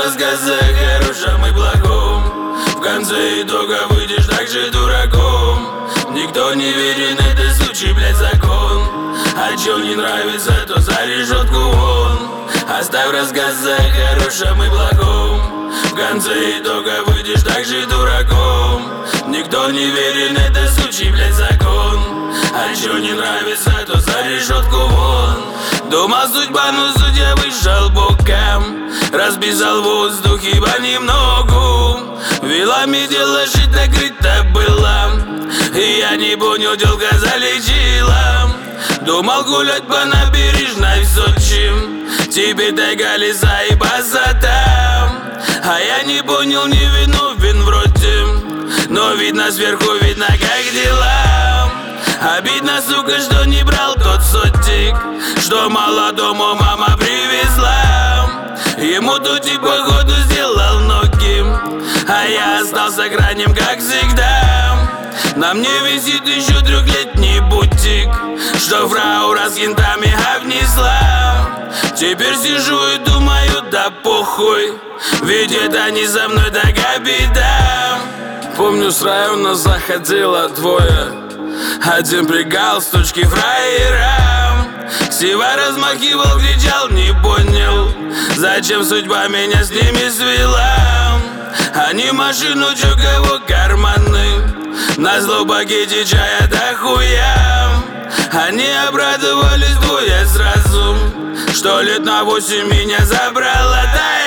рассказы о хорошем и плохом. В конце итога выйдешь так же дураком. Никто не верен, это сучий, блядь, закон. А чё не нравится, то за решетку вон. Оставь рассказы о хорошем и плохом. В конце итога выйдешь так же дураком. Никто не верен, это сучий, блядь, закон. А чё не нравится, то за решетку вон. Думал судьба, но судья вышел боком. Разбежал воздух, ибо немного. Вилами дело жить накрыто было. И я не понял, тёлка залечила. Думал гулять по набережной в Сочи. Теперь тайга, леса и босота. А я не понял, не виновен вроде. Но видно сверху, видно как дела. Обидно, сука, что не брал тот сотик, что молодому мама привезла. Ему тут и походу сделал ноги, а я остался крайним, как всегда. На мне висит еще трехлетний бутик, что фрау раз кентами обнесла. Теперь сижу и думаю, да похуй, ведь это не со мной такая беда. Помню, с района заходило двое. Один при галстучке фраерам. Сива размахивал, кричал, не понял, зачем судьба меня с ними свела. Они машину, чё кого карманы, на зло пакете чая до хуя. Они обрадовались двое сразу, что лет на 8 меня забрала.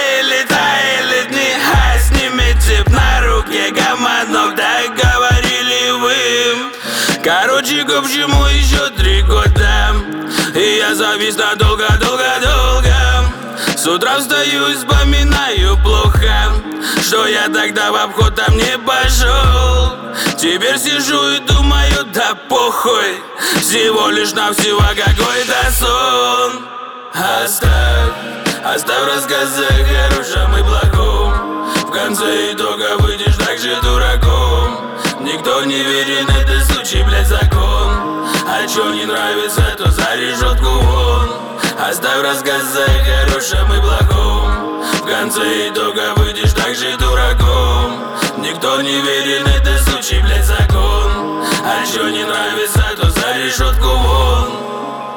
Таяли дни, а с ними тип на руке командов, так говорили вы. Короче, к общему еще 3 года, и я завис надолго. С утра встаю и вспоминаю плохо, что я тогда в обход там не пошел. Теперь сижу и думаю, да похуй, всего лишь навсего какой-то сон. Оставь рассказы о хорошем и плохом. В конце итога выйдешь так же дураком. Никто не верен, это сучий, блядь, закон. А чё не нравится, то за решетку вон. Оставь рассказы о хорошем и плохом. В конце итога выйдешь так же дураком. Никто не верен, это сучий, блядь, закон. А чё не нравится, то за решетку вон.